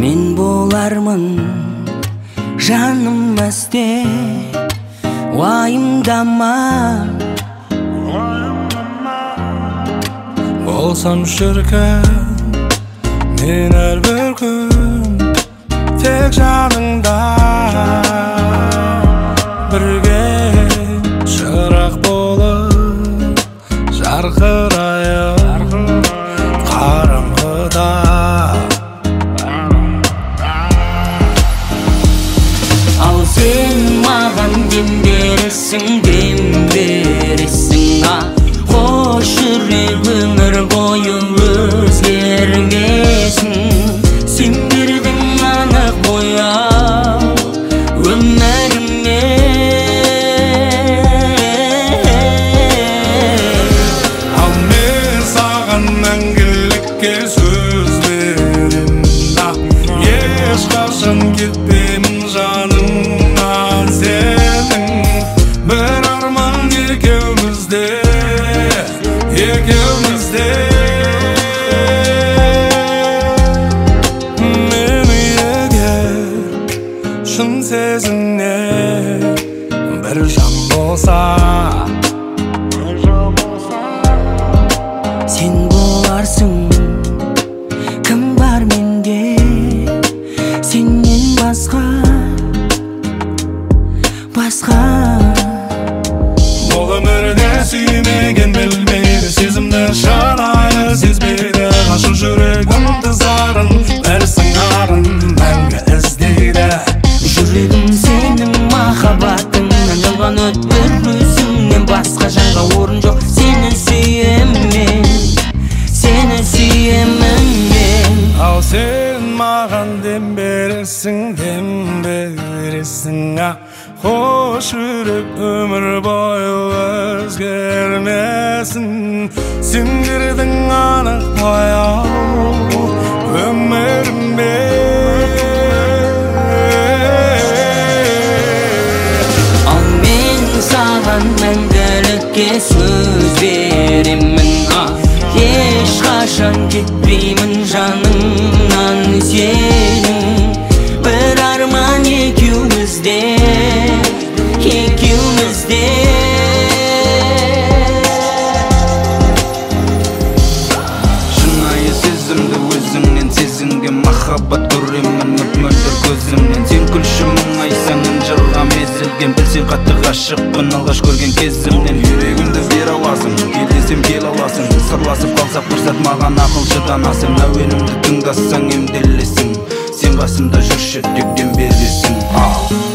мен болармын жаным мәсте, уайымдама. Болсам шіркін мен әрбір күн тек жаныңда, бірге шырақ болып жарқырайық қараңғыда. Ал сен маған дем бересің, қош жүрек өмір бойы өзгермесін. Сен бердің анық бояу өміріме. Ал мен саған мәңгілікке сөз беремін, ешқашан кетпеймін жанымнан сенің. Бір арман екеумізде. Мені егер шын сезімне бір жан болса, Сен боларсың, кім бар менде сеннен басқа. Бұл өмірде сүймеген білмейді, сезімді шынайы сезбейді. Ғашық жүрегімді зарын, бір сыңарын мәңгі іздейді. Жүрегім сенің махаббатыңнан жалған өтпір өзіңнен басқа жанға орын жоқ. Сені сүйемін мен. Ал сен маған дем бересің, қош жүрек өмір бойы өзгермесін. Сен кірдің анық бояу өміріме. Ал мен саған мәңгілікке сөз беремін, ешқашан кетпеймін жаныңнан сенің. Бір арман екеумізде. Шынайы сезімді өзіңнен сезінген, махаббат көремін мөп-мөлдір көзімнен. Сен күлші мұңайсаңын жырғам езілген, білсең қатты ғашықпын алғаш көрген кезімнен. Жүрегімді бер аласың, кел десем кел аласың. Сырласып қалсақ бір сәт маған ақылшы данасың. Әуенімді тыңдасаң емделесің, сен қасымда жүрші тек дем бересің.